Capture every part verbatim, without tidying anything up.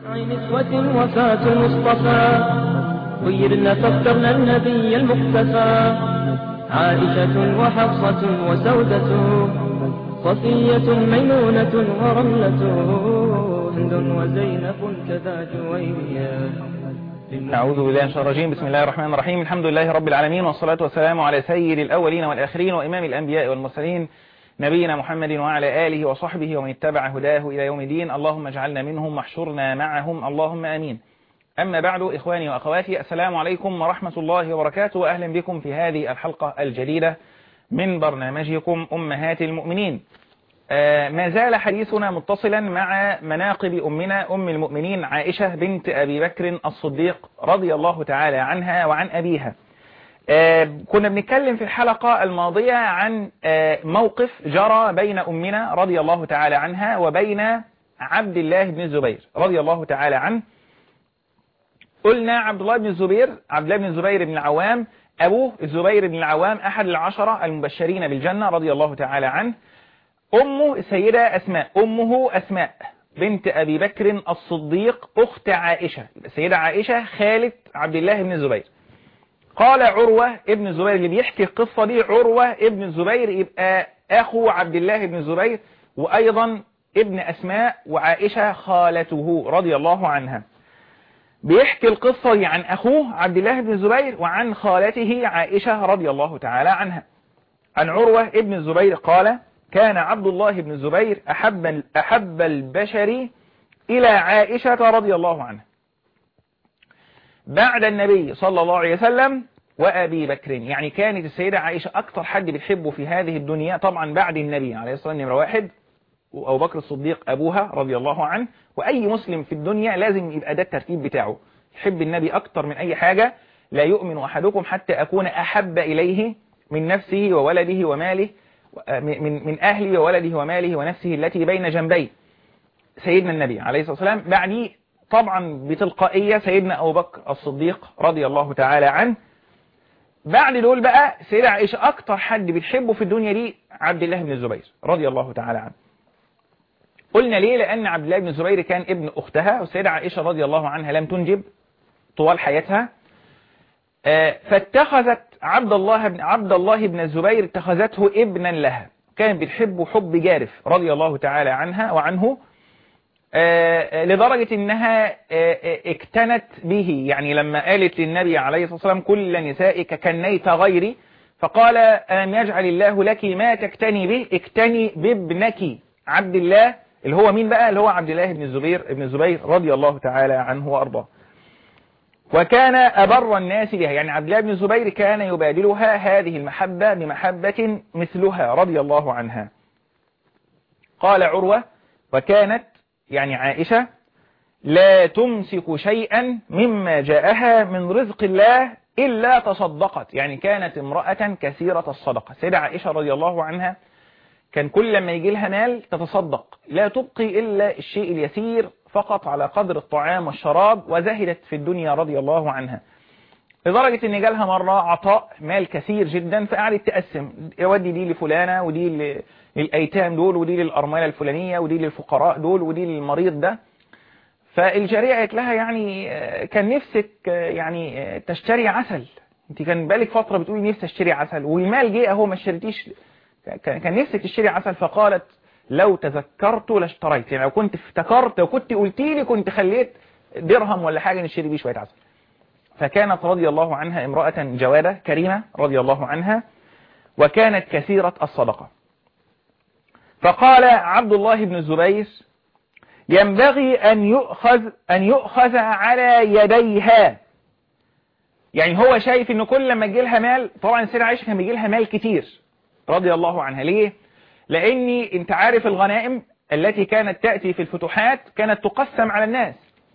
نسوة وفاة المصطفى خيرنا فاخترنا النبي المقتفى عائشة وحفصة وسودة صفية ميمونة ورملة هند وزينب كذا جويرية. أعوذ بالله من الشيطان الرجيم. بسم الله الرحمن الرحيم. الحمد لله رب العالمين، والصلاة والسلام على سيد الأولين والآخرين وإمام الأنبياء والمرسلين نبينا محمد وعلى آله وصحبه ومن اتبع هداه إلى يوم الدين. اللهم اجعلنا منهم واحشرنا معهم، اللهم آمين. أما بعد، إخواني وأخواتي، السلام عليكم ورحمة الله وبركاته، وأهلا بكم في هذه الحلقة الجديدة من برنامجكم أمهات المؤمنين. آه ما زال حديثنا متصلا مع مناقب أمنا أم المؤمنين عائشة بنت أبي بكر الصديق رضي الله تعالى عنها وعن أبيها. آه كنا بنتكلم في الحلقة الماضية عن آه موقف جرى بين أمنا رضي الله تعالى عنها وبين عبد الله بن الزبير رضي الله تعالى عنه. قلنا عبد الله بن الزبير عبد الله بن الزبير بن العوام، أبوه الزبير بن العوام أحد العشرة المبشرين بالجنة رضي الله تعالى عنه. أمه السيدة أسماء، أمه أسماء بنت أبي بكر الصديق أخت عائشة، السيدة عائشة خالة عبد الله بن الزبير. قال عروة ابن الزبير، اللي بيحكي القصة دي عروة ابن الزبير، يبقى أخو عبد الله بن الزبير وأيضا ابن أسماء، وعائشة خالته رضي الله عنها. بيحكي القصة دي عن أخوه عبد الله بن الزبير وعن خالته عائشة رضي الله تعالى عنها. عن عروة ابن الزبير قال: كان عبد الله بن الزبير أحب, أحب البشر إلى عائشة رضي الله عنها بعد النبي صلى الله عليه وسلم وأبي بكر. يعني كانت السيدة عائشة أكثر حد بتحبه في هذه الدنيا طبعا بعد النبي عليه الصلاة والسلام، نمرة واحد، وأبو بكر الصديق أبوها رضي الله عنه. وأي مسلم في الدنيا لازم يبقى ده الترتيب بتاعه، يحب النبي أكثر من أي حاجة. لا يؤمن أحدكم حتى أكون أحب إليه من نفسه وولده وماله، من من أهله وولده وماله ونفسه التي بين جنبيه. سيدنا النبي عليه الصلاة والسلام، بعديه طبعا بتلقائية سيدنا أبو بكر الصديق رضي الله تعالى عنه. بعد دول بقى سيدة عائشة أكتر حد بتحبه في الدنيا دي عبد الله بن الزبير رضي الله تعالى عنه. قلنا ليه؟ لأن عبد الله بن الزبير كان ابن أختها، والسيدة عائشة رضي الله عنها لم تنجب طوال حياتها، فاتخذت عبد الله بن عبد الله بن الزبير اتخذته ابنا لها، كان بتحبه حب جارف رضي الله تعالى عنها وعنه، لدرجة انها اكتنت به. يعني لما قالت للنبي عليه الصلاة والسلام: كل نسائك كنيت غيري، فقال: ألم يجعل الله لك ما تكتني به، اكتني بابنك عبد الله، اللي هو مين بقى؟ اللي هو عبد الله بن الزبير ابن الزبير رضي الله تعالى عنه وأرضاه. وكان أبر الناس بها، يعني عبد الله بن الزبير كان يبادلها هذه المحبة بمحبة مثلها رضي الله عنها. قال عروة: وكانت يعني عائشة لا تمسك شيئا مما جاءها من رزق الله إلا تصدقت، يعني كانت امرأة كثيرة الصدقة. سيدة عائشة رضي الله عنها كان كل لما يجي لها مال تتصدق، لا تبقي إلا الشيء اليسير فقط على قدر الطعام والشراب، وزهدت في الدنيا رضي الله عنها، لدرجة ان جالها مرة عطاء مال كثير جدا، فقعدت تقسم، يودي دي لفلانة، ودي للأيتام دول، ودي للأرملة الفلانية، ودي للفقراء دول، ودي للمريض ده. فالجارية قالت لها: يعني كان نفسك يعني تشتري عسل، انت كان بالك فترة بتقولي نفسي اشتري عسل، والمال جه اهو ما اشتريتيش، كان نفسك تشتري عسل. فقالت: لو تذكرت لاشتريت، يعني لو كنت افتكرت، لو كنت قلت لي كنت خليت درهم ولا حاجة نشتري بيه شوية عسل. فكانت رضي الله عنها امرأة جوادة كريمة رضي الله عنها، وكانت كثيرة الصدقة. فقال عبد الله بن الزبير: ينبغي أن يؤخذ أن يؤخذ على يديها. يعني هو شايف إنه كل لما يجي لها مال، طبعا السيدة عائشة كان بيجي لها مال كتير رضي الله عنها. ليه؟ لأني انت عارف الغنائم التي كانت تأتي في الفتوحات كانت تقسم على الناس،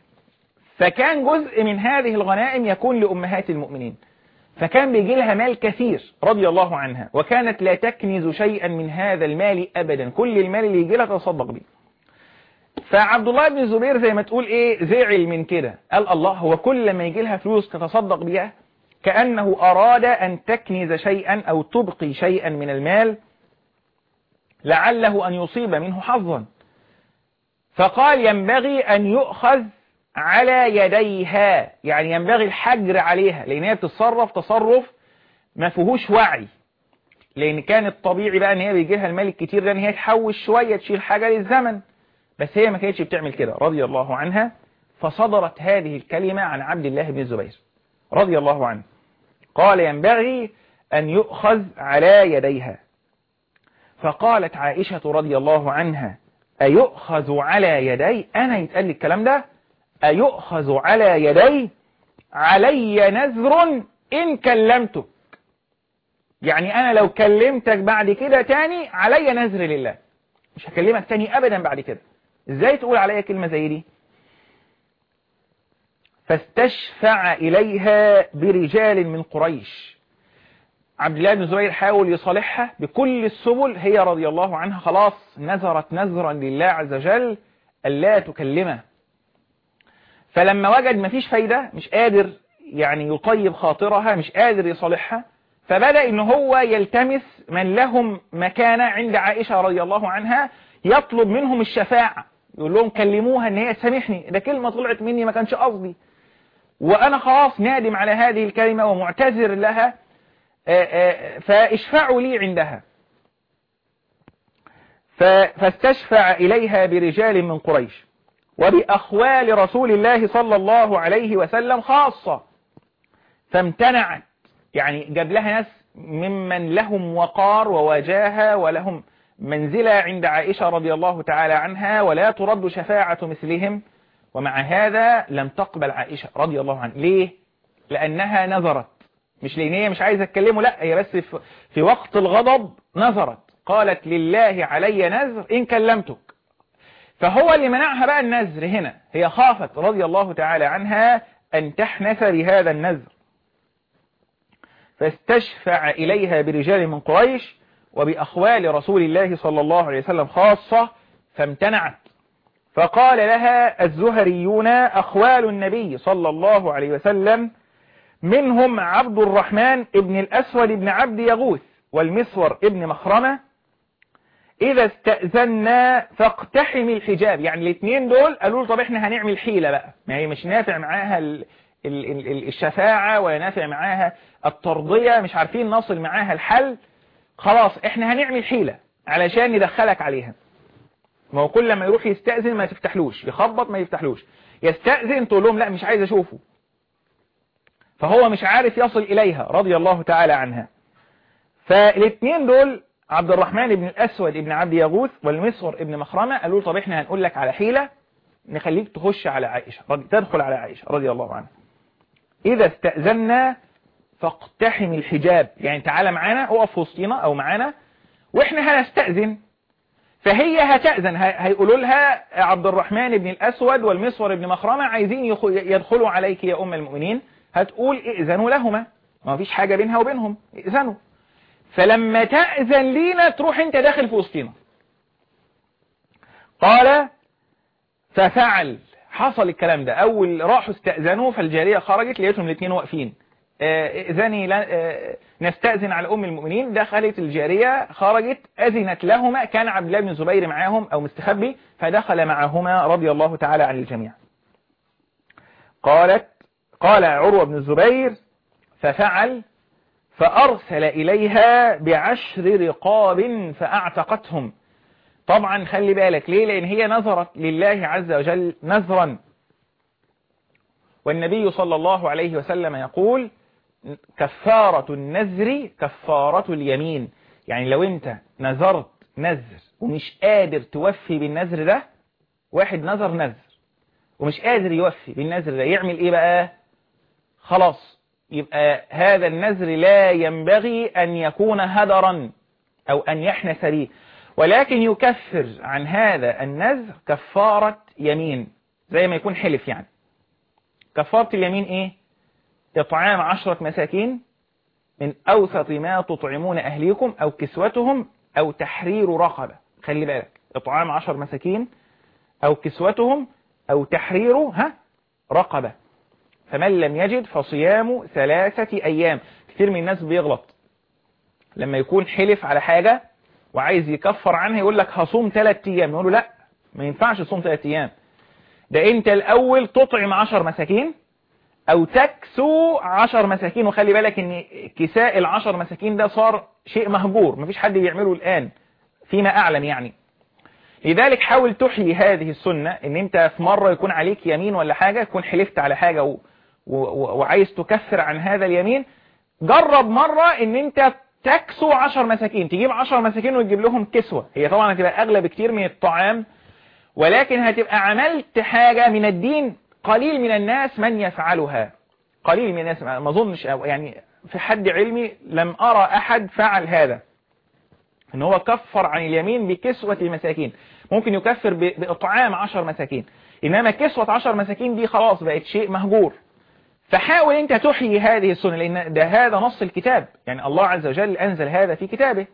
فكان جزء من هذه الغنائم يكون لأمهات المؤمنين، فكان بيجي لها مال كثير رضي الله عنها، وكانت لا تكنز شيئا من هذا المال أبدا، كل المال اللي يجي لها تصدق به. فعبد الله بن الزبير زي ما تقول ايه، زعل من كده، قال: الله، هو كل لما يجي لها فلوس تتصدق بها؟ كأنه أراد أن تكنز شيئا أو تبقي شيئا من المال لعله أن يصيب منه حظا. فقال: ينبغي أن يؤخذ على يديها، يعني ينبغي الحجر عليها، لأن هي بتتصرف تصرف ما فيهوش وعي، لأن كان الطبيعي بقى ان هي بيجيها المال الكتير ده ان هي تحوش شوية تشيل حاجة للزمن، بس هي ما كانتش بتعمل كده رضي الله عنها. فصدرت هذه الكلمة عن عبد الله بن الزبير رضي الله عنه، قال ينبغي أن يؤخذ على يديها. فقالت عائشة رضي الله عنها أيؤخذ على يدي؟ أنا يتقال لي الكلام ده؟ أيؤخذ على يدي؟ علي نذر إن كلمتك، يعني أنا لو كلمتك بعد كده تاني علي نذر لله، مش هكلمك تاني أبدا بعد كده. إزاي تقول عليا كلمة زي دي؟ فاستشفع إليها برجال من قريش. عبد الله بن الزبير حاول يصالحها بكل السبل، هي رضي الله عنها خلاص نذرت نذرا لله عز وجل ألا تكلمه. فلما وجد مفيش فايدة، مش قادر يعني يطيب خاطرها، مش قادر يصالحها، فبدأ إن هو يلتمس من لهم مكانة عند عائشة رضي الله عنها، يطلب منهم الشفاعة، يقول لهم كلموها إن هي تسامحني، ده كلمة طلعت مني ما كانش قصدي، وأنا خلاص نادم على هذه الكلمة ومعتذر لها، فاشفعوا لي عندها. فاستشفع إليها برجال من قريش وبأخوال رسول الله صلى الله عليه وسلم خاصة، فامتنعت، يعني جاب لها ناس ممن لهم وقار ووجاهة ولهم منزلة عند عائشة رضي الله تعالى عنها، ولا ترد شفاعة مثلهم، ومع هذا لم تقبل عائشة رضي الله عنها. ليه؟ لأنها نظرت، مش لأن هي مش عايزة تكلمه، لا، هي بس في وقت الغضب نظرت، قالت لله علي نذر إن كلمتك. فهو اللي منعها بقى النذر هنا، هي خافت رضي الله تعالى عنها أن تحنث بهذا النذر. فاستشفع إليها برجال من قريش وبأخوال رسول الله صلى الله عليه وسلم خاصة، فامتنعت. فقال لها الزهريون أخوال النبي صلى الله عليه وسلم منهم عبد الرحمن ابن الأسود ابن عبد يغوث والمسور ابن مخرمة إذا استأذنا فاقتحم الحجاب. يعني الاثنين دول قالوا له طب احنا هنعمل حيلة بقى، ما هي مش نافع معاها ال ال ال الشفاعة ولا نافع معاها الترضية، مش عارفين نصل معاها الحل، خلاص احنا هنعمل حيلة علشان ندخلك عليها. ما هو كل ما يروح يستأذن ما تفتحلوش، يخبط ما يفتحلوش، يستأذن تقول لهم لا مش عايز اشوفه، فهو مش عارف يصل إليها رضي الله تعالى عنها. فالاثنين دول عبد الرحمن بن الأسود ابن عبد يغوث والمسور ابن مخرمة قالوا طب احنا هنقول لك على حيلة نخليك تخش على عائشة، تدخل على عائشة رضي الله عنها. إذا استأذنا فاقتحم الحجاب، يعني تعالى معانا، اقف في وسطينا أو معانا واحنا هنستأذن. فهي هتأذن، هيقولوا لها عبد الرحمن بن الأسود والمسور ابن مخرمة عايزين يدخلوا عليك يا أم المؤمنين، هتقول ائذنوا لهما، ما فيش حاجة بينها وبينهم، ائذنوا. فلما تأذن لينا تروح انت داخل في وسطنا. قال ففعل، حصل الكلام ده. اول راحوا استأذنوا فالجارية خرجت لقيتهم الاثنين واقفين، ائذني نستأذن على ام المؤمنين. دخلت الجارية خرجت اذنت لهما، كان عبد الله بن الزبير معاهم او مستخبي فدخل معهما رضي الله تعالى عن الجميع. قالت قال عروة بن الزبير ففعل فأرسل إليها بعشر رقاب فأعتقتهم. طبعا خلي بالك ليه، لأن هي نظرت لله عز وجل نذرا، والنبي صلى الله عليه وسلم يقول كفارة النذر كفارة اليمين. يعني لو انت نذرت نذر ومش قادر توفي بالنذر ده، واحد نذر نذر ومش قادر يوفي بالنذر ده، يعمل ايه بقى؟ خلاص يبقى هذا النذر لا ينبغي أن يكون هدرا أو أن يحنث به، ولكن يكفر عن هذا النذر كفارة يمين، زي ما يكون حلف. يعني كفارة اليمين إيه؟ إطعام عشرة مساكين من أوسط ما تطعمون أهليكم أو كسوتهم أو تحرير رقبة. خلي بالك، إطعام عشر مساكين أو كسوتهم أو تحرير ها رقبة. فمن لم يجد فصيام ثلاثة أيام. كثير من الناس بيغلط لما يكون حلف على حاجة وعايز يكفر عنها، يقول لك هصوم ثلاثة أيام، نقول له لا، ما ينفعش تصوم ثلاثة أيام، ده انت الاول تطعم عشر مساكين او تكسو عشر مساكين. وخلي بالك ان كساء العشر مساكين ده صار شيء مهجور، مفيش حد بيعمله الان فيما اعلم يعني. لذلك حاول تحيي هذه السنة، ان انت في مرة يكون عليك يمين ولا حاجة، يكون حلفت على حاجة و... و... وعايز تكفر عن هذا اليمين، جرب مرة ان انت تكسو عشر مساكين، تجيب عشر مساكين وتجيب لهم كسوة. هي طبعا هتبقى اغلى بكتير من الطعام، ولكن هتبقى عملت حاجة من الدين قليل من الناس من يفعلها، قليل من الناس، ما اظنش يعني في حد علمي لم ارى احد فعل هذا، ان هو كفر عن اليمين بكسوة المساكين. ممكن يكفر بإطعام عشر مساكين، انما كسوة عشر مساكين دي خلاص بقت شيء مهجور. فحاول انت تحيي هذه السنة، لان ده هذا نص الكتاب، يعني الله عز وجل انزل هذا في كتابه.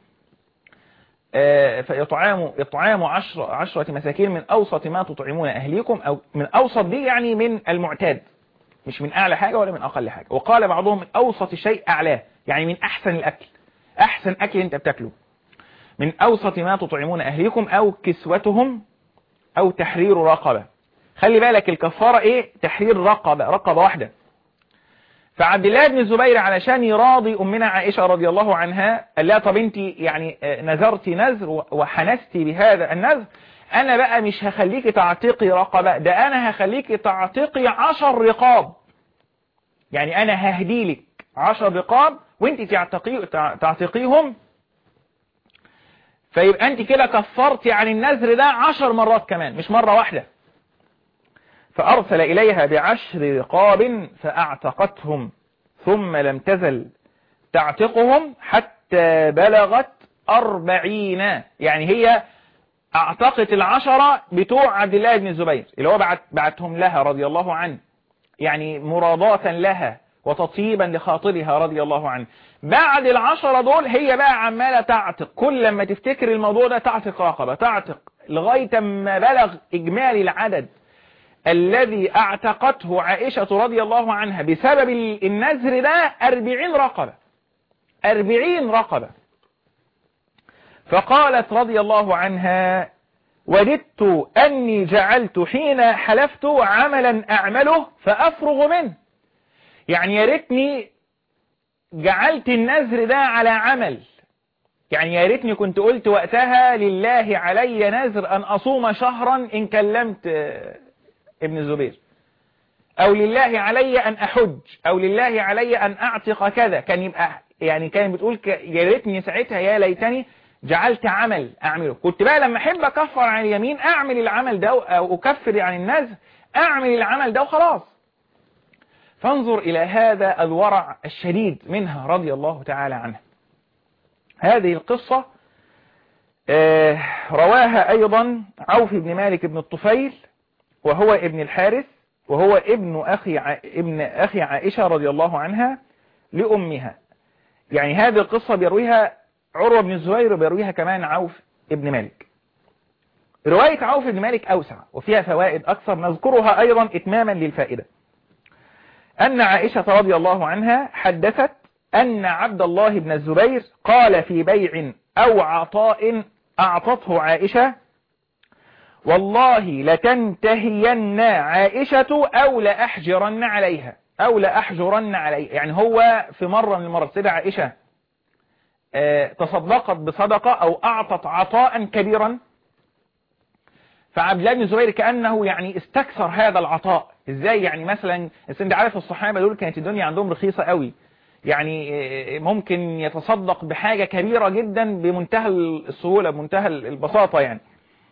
فإطعام إطعام عشر عشرة مساكين من أوسط ما تطعمون أهليكم، أو من أوسط دي يعني من المعتاد، مش من أعلى حاجة ولا من أقل حاجة. وقال بعضهم من أوسط شيء أعلاه، يعني من أحسن الأكل، أحسن أكل أنت بتاكله. من أوسط ما تطعمون أهليكم أو كسوتهم أو تحرير رقبة. خلي بالك الكفارة إيه؟ تحرير رقبة، رقبة واحدة. فعبد الله بن الزبير علشان يراضي أمنا عائشة رضي الله عنها قال لها طب انت يعني نذرتي نذر وحنستي بهذا النذر، أنا بقى مش هخليك تعتقي رقبة، ده أنا هخليك تعتقي عشر رقاب. يعني أنا ههدي لك عشر رقاب وانت تعتقي تعتقيهم، فيبقى انت كده كفرتي عن النذر ده عشر مرات كمان، مش مرة واحدة. فأرسل إليها بعشر رقاب فأعتقتهم، ثم لم تزل تعتقهم حتى بلغت أربعين. يعني هي أعتقت العشرة بتوع عبد الله بن الزبير اللي هو بعت بعتهم لها رضي الله عنه، يعني مراضاة لها وتطيبا لخاطرها رضي الله عنه. بعد العشرة دول هي بقى عمالة تعتق، كل لما تفتكر الموضوع ده تعتق رقبة، تعتق لغاية ما بلغ إجمالي العدد الذي اعتقته عائشة رضي الله عنها بسبب النذر ده أربعين رقبة، أربعين رقبة. فقالت رضي الله عنها وددت أني جعلت حين حلفت عملا أعمله فأفرغ منه. يعني يا ريتني جعلت النذر ده على عمل، يعني يا ريتني كنت قلت وقتها لله علي نذر أن أصوم شهرا إن كلمت ابن الزبير، أو لله علي أن أحج، أو لله علي أن أعتق كذا. كان يبقى يعني كان بتقول يا ريتني ساعتها يا ليتني جعلت عمل أعمله. كنت بقى لما أحب أكفر عن اليمين أعمل العمل ده، أو أكفر عن النذر أعمل العمل ده وخلاص. فانظر إلى هذا الورع الشديد منها رضي الله تعالى عنها. هذه القصة رواها أيضا عوف بن مالك بن الطفيل، وهو ابن الحارث، وهو ابن أخي ع... ابن أخي عائشة رضي الله عنها لأمها. يعني هذه القصة بيرويها عروة بن الزبير، وبيرويها كمان عوف ابن مالك. رواية عوف بن مالك أوسع وفيها فوائد أكثر، نذكرها أيضا إتماما للفائدة. أن عائشة رضي الله عنها حدثت أن عبد الله بن الزبير قال في بيع أو عطاء أعطته عائشة والله لتنتهين عائشة أو لأحجرن عليها، أو لأحجرن عليها. يعني هو في مرة من المرات سيدة عائشة تصدقت بصدقة أو أعطت عطاء كبيرا، فعبد الله بن الزبير كأنه يعني استكثر هذا العطاء. ازاي يعني؟ مثلا انت عارف الصحابة دول كانت الدنيا عندهم رخيصة قوي، يعني ممكن يتصدق بحاجة كبيرة جدا بمنتهى السهولة بمنتهى البساطة يعني.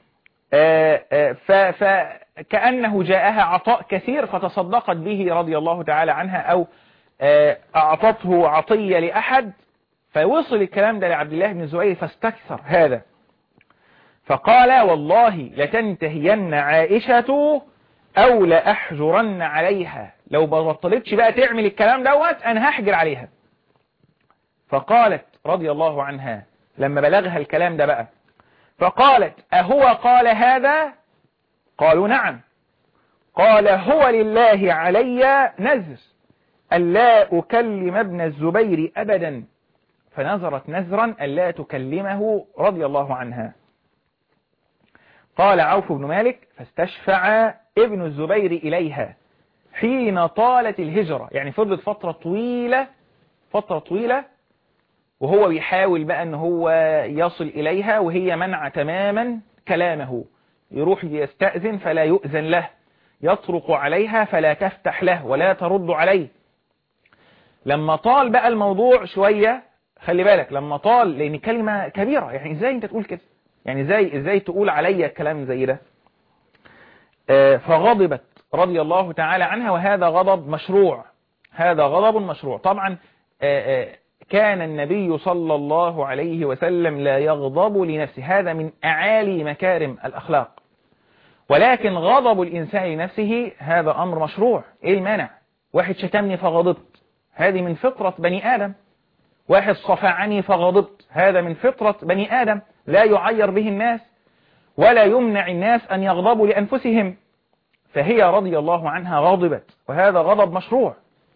فكأنه جاءها عطاء كثير فتصدقت به رضي الله تعالى عنها، أو أعطته عطية لأحد، فوصل الكلام ده لعبد الله بن الزبير فاستكثر هذا، فقال والله لتنتهين عائشة أو لأحجرن عليها، لو بطلتش بقى تعمل الكلام دوت أنا هحجر عليها. فقالت رضي الله عنها لما بلغها الكلام ده بقى، فقالت أهو قال هذا؟ قالوا نعم. قال هو لله علي نذر ألا أكلم ابن الزبير أبدا، فنذرت نذرا ألا تكلمه رضي الله عنها. قال عوف بن مالك فاستشفع ابن الزبير إليها حين طالت الهجرة، يعني فضلت فترة طويلة فترة طويلة وهو بيحاول بقى ان هو يصل إليها وهي منع تماما كلامه، يروح يستأذن فلا يؤذن له، يطرق عليها فلا تفتح له ولا ترد عليه. لما طال بقى الموضوع شوية، خلي بالك لما طال، لأن كلمة كبيرة، يعني ازاي انت تقول كده، يعني ازاي ازاي تقول عليا كلام زي ده. آه فغضبت رضي الله تعالى عنها، وهذا غضب مشروع، هذا غضب مشروع. طبعا آه آه كان النبي صلى الله عليه وسلم لا يغضب لنفسه، هذا من أعالي مكارم الأخلاق، ولكن غضب الإنسان لنفسه هذا أمر مشروع. إيه المانع؟ واحد شتمني فغضبت، هذه من فطرة بني آدم. واحد صفعني فغضبت، هذا من فطرة بني آدم، لا يعير به الناس ولا يمنع الناس أن يغضبوا لأنفسهم. فهي رضي الله عنها غضبت، وهذا غضب مشروع.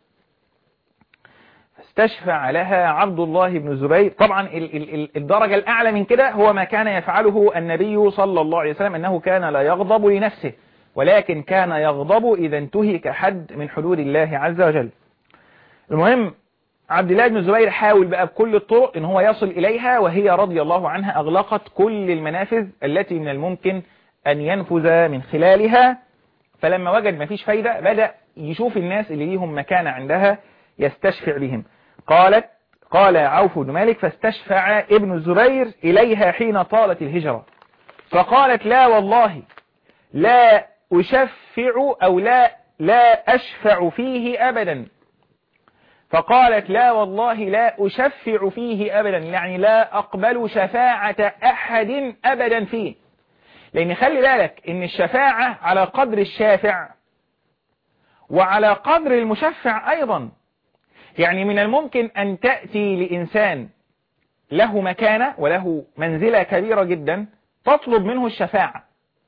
استشفع لها عبد الله بن الزبير. طبعا الدرجة الأعلى من كده هو ما كان يفعله النبي صلى الله عليه وسلم، أنه كان لا يغضب لنفسه، ولكن كان يغضب إذا انتهك حد من حدود الله عز وجل. المهم عبد الله بن الزبير حاول بقى بكل الطرق ان هو يصل إليها، وهي رضي الله عنها أغلقت كل المنافذ التي من الممكن أن ينفذ من خلالها. فلما وجد ما فيش فايدة بدأ يشوف الناس اللي ليهم مكانة عندها يستشفع بهم. قالت قال عوف بن مالك فاستشفع ابن الزبير إليها حين طالت الهجرة، فقالت لا والله لا أشفع أو لا لا أشفع فيه أبدا. فقالت لا والله لا أشفع فيه أبدا، يعني لا أقبل شفاعة أحد أبدا فيه. لأن خلي بالك إن الشفاعة على قدر الشافع وعلى قدر المشفع أيضا. يعني من الممكن أن تأتي لإنسان له مكانة وله منزلة كبيرة جدا تطلب منه الشفاعة،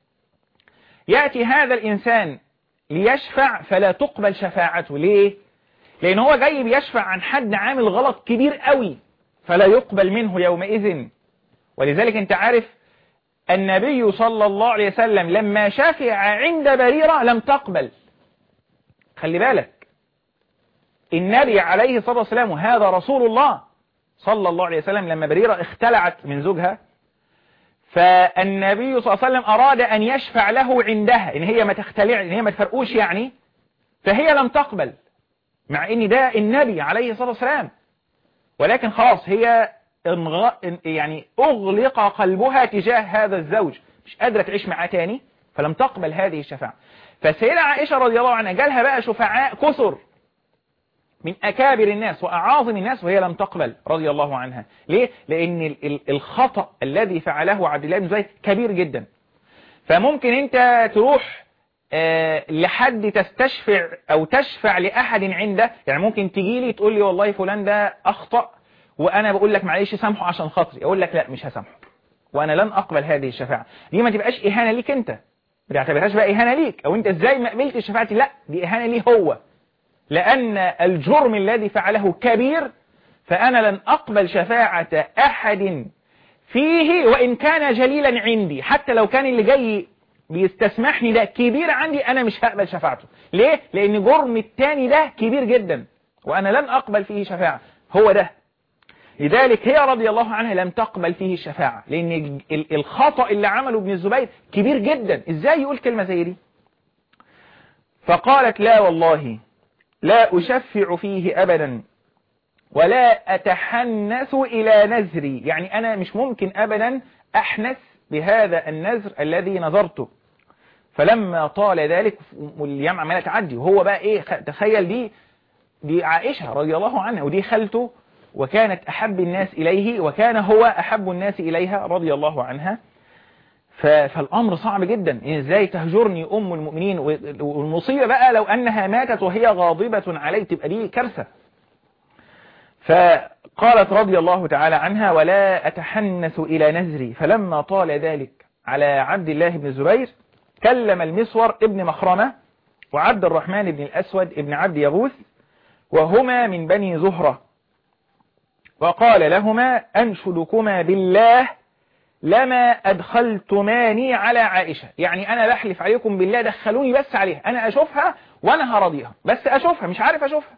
يأتي هذا الإنسان ليشفع فلا تقبل شفاعته. ليه؟ لأن هو جاي بيشفع عن حد عامل غلط كبير قوي فلا يقبل منه يومئذ. ولذلك انت عارف النبي صلى الله عليه وسلم لما شفع عند بريرة لم تقبل. خلي بالك النبي عليه الصلاة والسلام وهذا رسول الله صلى الله عليه وسلم لما بريرة اختلعت من زوجها، فالنبي صلى الله عليه وسلم أراد أن يشفع له عندها إن هي ما تختلع، إن هي ما تفرقوش يعني، فهي لم تقبل مع إن ده النبي عليه الصلاة والسلام. ولكن خلاص هي انغ... يعني أغلق قلبها تجاه هذا الزوج، مش قادرة تعيش معاه تاني، فلم تقبل هذه الشفاعة. فسيدة عائشة رضي الله عنها جالها بقى شفعاء كثر من أكابر الناس وأعاظم الناس وهي لم تقبل رضي الله عنها. ليه؟ لأن الخطأ الذي فعله عبد الله بن زبير كبير جدا. فممكن أنت تروح أه لحد تستشفع أو تشفع لأحد عنده، يعني ممكن تجي لي تقول لي والله فلان ده أخطأ وأنا بقول لك معلش سامحه عشان خاطري، أقول لك لا مش هسامحه وأنا لن أقبل هذه الشفاعة. دي ما تبقاش إهانة ليك أنت، ما تعتبرهاش بقى إهانة ليك أو أنت إزاي ما قبلتش شفاعتي، لا دي إهانة ليه هو، لأن الجرم الذي فعله كبير، فأنا لن أقبل شفاعة أحد فيه وإن كان جليلا عندي. حتى لو كان اللي جاي بيستسمحني ده كبير عندي أنا مش هقبل شفاعته. ليه؟ لأن جرم التاني ده كبير جدا وأنا لن أقبل فيه شفاعة، هو ده. لذلك هي رضي الله عنها لم تقبل فيه الشفاعة، لأن الخطأ اللي عمله ابن الزبير كبير جدا. إزاي يقول كلمة زي دي؟ فقالت لا والله لا أشفع فيه أبدا ولا أتحنث إلى نذري، يعني أنا مش ممكن أبدا أحنث بهذا النذر الذي نذرته. فلما طال ذلك والأيام عمالة تعدي وهو بقى إيه، تخيل دي دي عائشة رضي الله عنها ودي خالته وكانت أحب الناس إليه وكان هو أحب الناس إليها رضي الله عنها. فالأمر صعب جدا، إزاي تهجرني أم المؤمنين، والمصيبة بقى لو أنها ماتت وهي غاضبة عليه تبقى دي كارثة. فقالت رضي الله تعالى عنها ولا أتحنث إلى نذري. فلما طال ذلك على عبد الله بن الزبير كلم المسور ابن مخرمة وعبد الرحمن بن الأسود ابن عبد يغوث وهما من بني زهرة، وقال لهما أنشدكما بالله لما أدخلتماني على عائشة، يعني أنا بحلف عليكم بالله دخلوني بس عليها، أنا أشوفها وأنا هرضيها، بس أشوفها مش عارف أشوفها.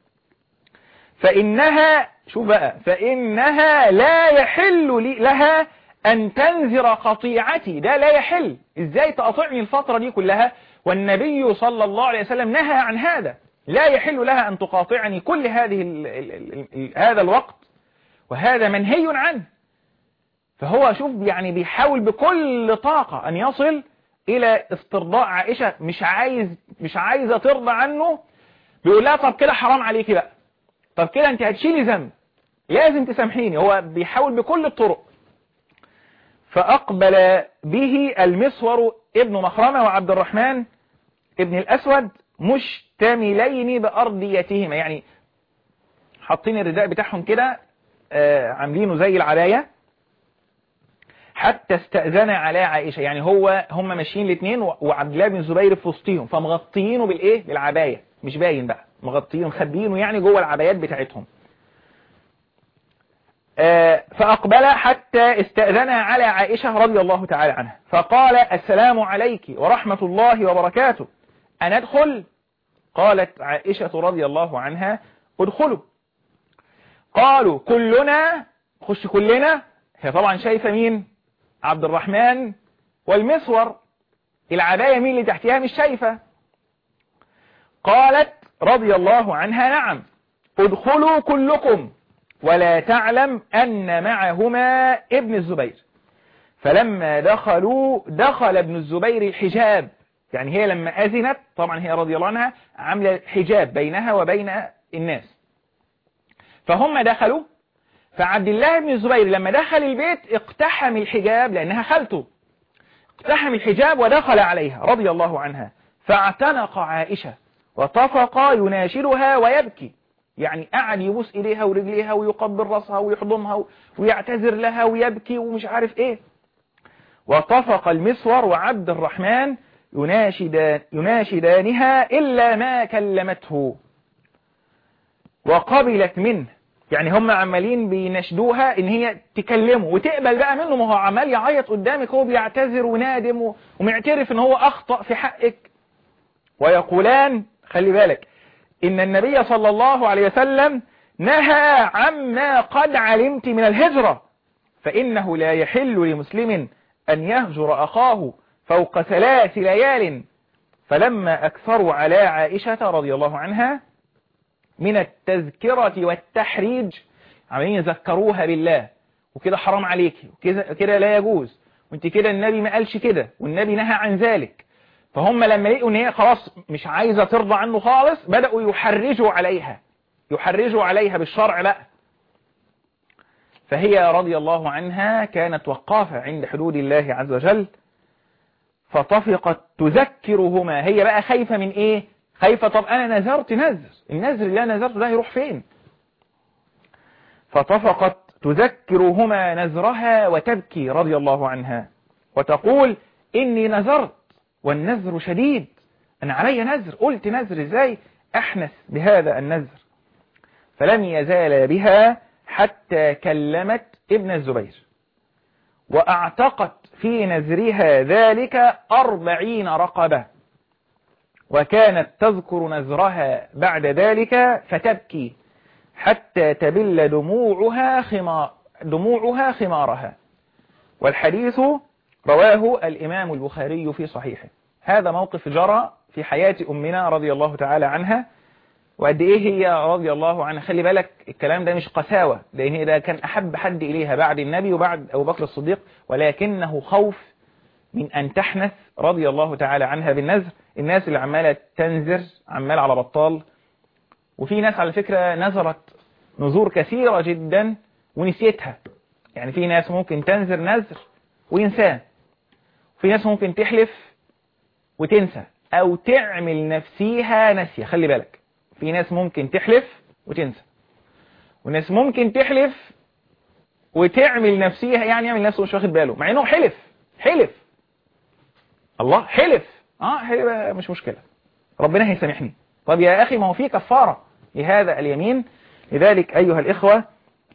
فإنها شوف بقى فإنها لا يحل لي لها أن تنذر قطيعتي، ده لا يحل، إزاي تقطعني الفترة دي كلها والنبي صلى الله عليه وسلم نهى عن هذا، لا يحل لها أن تقاطعني كل هذه ال ال ال ال هذا الوقت، وهذا منهي عنه. فهو شوف يعني بيحاول بكل طاقة أن يصل إلى استرضاء عائشة، مش عايز مش عايزة ترضى عنه، بيقول لها طب كده حرام عليكي بقى، طب كده أنت هتشيلي ذنب، لازم تسامحيني. هو بيحاول بكل الطرق. فأقبل به المسور ابن مخرمة وعبد الرحمن ابن الأسود مشتملين بأرضيتهما، يعني حاطين الرداء بتاعهم كده آه عاملينه زي العباية، حتى استأذن على عائشة، يعني هو هم ماشيين الاثنين وعبد الله بن الزبير في وسطهم، فمغطيينه بالايه بالعباية، مش باين بقى، مغطيينه مخبيينه يعني جوه العبايات بتاعتهم. آه فأقبل حتى استأذن على عائشة رضي الله تعالى عنها، فقال السلام عليك ورحمة الله وبركاته، أن أدخل؟ قالت عائشة رضي الله عنها ادخلوا. قالوا كلنا، خش كلنا. هي طبعا شايفة مين؟ عبد الرحمن والمسور، العباية مين اللي تحتها مش شايفة. قالت رضي الله عنها نعم ادخلوا كلكم ولا تعلم أن معهما ابن الزبير. فلما دخلوا دخل ابن الزبير الحجاب، يعني هي لما أذنت طبعا هي رضي الله عنها عمل حجاب بينها وبين الناس، فهم دخلوا. فعبد الله بن الزبير لما دخل البيت اقتحم الحجاب لأنها خالته، اقتحم الحجاب ودخل عليها رضي الله عنها، فاعتنق عائشة وطفق يناشدها ويبكي، يعني قعد يبوس إليها ورجليها ويقبل رأسها ويحضنها ويعتذر لها ويبكي ومش عارف إيه. وطفق المسور وعبد الرحمن يناشدان يناشدانها إلا ما كلمته وقبلت منه، يعني هم عمالين بينشدوها ان هي تكلمه وتقبل بقى منه، ما هو عمال يعيط قدامك، هو بيعتذر ونادم ومعترف ان هو اخطأ في حقك. ويقولان خلي بالك ان النبي صلى الله عليه وسلم نهى عما قد علمت من الهجرة، فإنه لا يحل لمسلم أن يهجر أخاه فوق ثلاث ليال. فلما أكثروا على عائشة رضي الله عنها من التذكرة والتحريج، عمالين يذكروها بالله وكده حرام عليك وكده لا يجوز وانت كده النبي ما قالش كده والنبي نهى عن ذلك، فهم لما لقوا ان هي خلاص مش عايزة ترضى عنه خالص بدأوا يحرجوا عليها يحرجوا عليها بالشرع بقى. فهي رضي الله عنها كانت وقافة عند حدود الله عز وجل، فطفقت تذكرهما. هي بقى خايفة من ايه؟ خايفة طب انا نذرت نذر، النذر اللي انا نذرته ده يروح فين؟ فطفقت تذكرهما نذرها وتبكي رضي الله عنها وتقول اني نذرت والنذر شديد، انا علي نذر، قلت نذر ازاي احنث بهذا النذر. فلم يزال بها حتى كلمت ابن الزبير واعتقت في نذرها ذلك أربعين رقبة، وكانت تذكر نذرها بعد ذلك فتبكي حتى تبل دموعها خمار دموعها خمارها. والحديث رواه الإمام البخاري في صحيحه. هذا موقف جرى في حياة أمنا رضي الله تعالى عنها، وقد إيه هي رضي الله عنها. خلي بالك الكلام ده مش قساوة، لأن ده كان أحب حد إليها بعد النبي وبعد أبو بكر الصديق، ولكنه خوف من أن تحنث رضي الله تعالى عنها بالنذر. الناس اللي عمالة تنذر عمال على بطال، وفي ناس على فكرة نذرت نذور كثيرة جدا ونسيتها، يعني في ناس ممكن تنذر نذر وينساه، وفي ناس ممكن تحلف وتنسى أو تعمل نفسيها نسية. خلي بالك في ناس ممكن تحلف وتنسى، وناس ممكن تحلف وتعمل نفسيها يعني يعمل نفسه مش واخد باله، مع انه حلف حلف الله حلف اه حلف مش مشكلة ربنا هيسامحني. طب يا اخي ما هو في كفارة لهذا اليمين. لذلك ايها الاخوة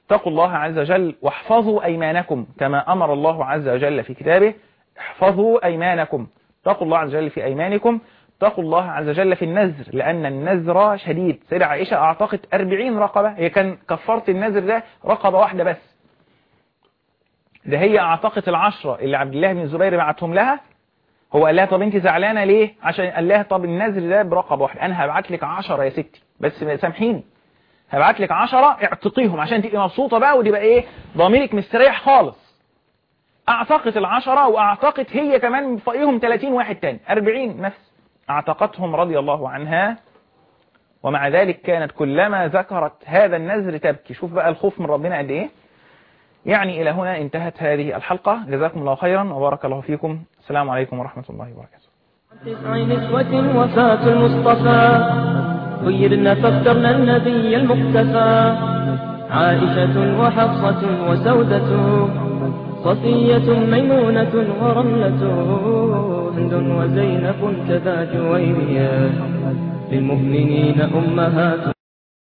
اتقوا الله عز وجل واحفظوا أيمانكم كما أمر الله عز وجل في كتابه. احفظوا أيمانكم، اتقوا الله عز وجل في أيمانكم، اتقوا الله عز وجل في النذر، لأن النذر شديد. سيدة عائشة أعتقت أربعين رقبة، هي كان كفرت النذر ده رقبة واحدة بس، ده هي أعتقت العشرة اللي عبد الله بن الزبير بعتهم لها. هو قال لها طب انت زعلانة ليه؟ عشان قال لها طب النذر ده برقبة واحدة، أنا هبعت لك عشرة يا ستي بس سامحيني، هبعت لك عشرة اعتقيهم عشان تبقي مبسوطة بقى وتبقى ايه ضميرك مستريح خالص. اعتقت العشرة واعتقت هي كمان من فوقيهم ثلاثين واحد تاني، أربعين نفس اعتقتهم رضي الله عنها. ومع ذلك كانت كلما ذكرت هذا النذر تبكي. شوف بقى الخوف من ربنا قد ايه. يعني الى هنا انتهت هذه الحلقة، جزاكم الله خيرا وبارك الله فيكم. السلام عليكم ورحمة الله وبركاته. تسع نسوة وفاة المصطفى خيرن فاخترن النبي المقتفى، عائشة وحفصة وسودة، صفية ميمونة ورملة، هند وزينب كذا جويرية، للمؤمنين أمهات.